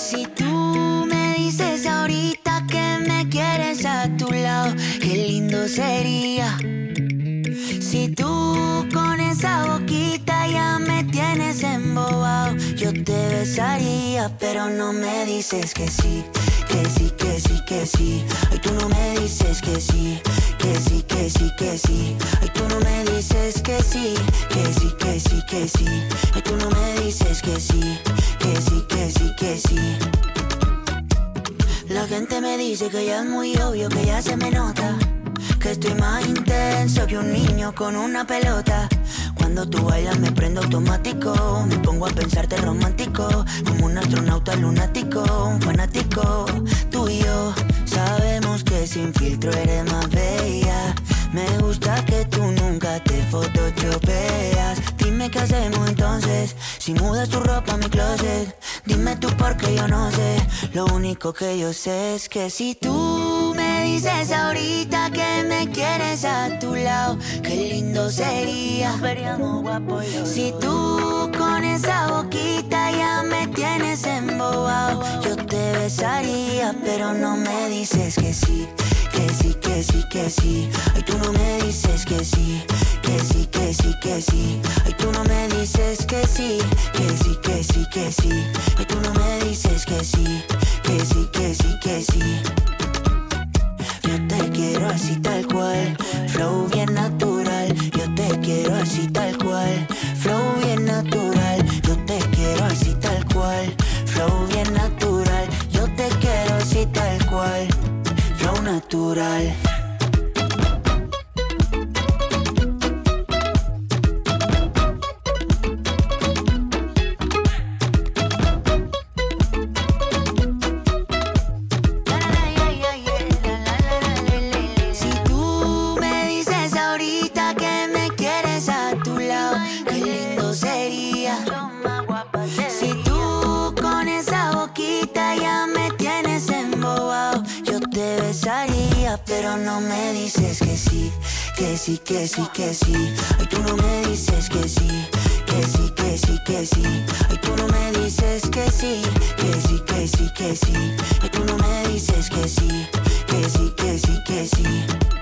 Si tú me dices ahorita que me quieres a tu lado, qué lindo sería. Si tú con esa boquita ya me tienes embobado, yo te besaría, pero no me dices que sí, que sí, que sí, que sí. Ay, tú no me dices que sí, que sí, que sí, que sí. Ay, tú no me dices que sí, que sí, que sí, que sí. Ay, tú no me dices que sí, que sí, que sí, que sí. La gente me dice que ya es muy obvio, que ya se me nota, que estoy más intenso que un niño con una pelota. Cuando tú bailas me prendo automático, me pongo a pensarte romántico, como un astronauta lunático, un fanático. Tú y yo sabemos que sin filtro eres más bella. Me gusta que tú nunca te photoshopeas. Dime qué hacemos entonces, si mudas tu ropa a mi closet. Dime tú porque yo no sé, lo único que yo sé es que si tú me dices ahorita que me quieres a tu lado, qué lindo sería. Si tú con esa boquita ya me tienes embobado, yo te besaría, pero no me dices que sí, que sí, que sí, que sí. Ay, tú no me dices que sí, que sí, que sí, que sí. Ay, tú no me dices que sí, que sí, que sí, que sí. Ay, tú no me dices que sí, que sí, que sí, que sí. Yo te quiero así tal cual, flow bien natural. Yo te quiero así tal cual, flow bien natural. Yo te quiero así tal cual, flow bien natural. Yo te quiero así tal cual, flow natural. Pero no me dices que sí, que sí, que sí, que sí. Ay, tú no me dices que sí, que sí, que sí, que sí. Ay, tú no me dices que sí, que sí, que sí, que sí. Ay, tú no me dices que sí, que sí, que sí, que sí.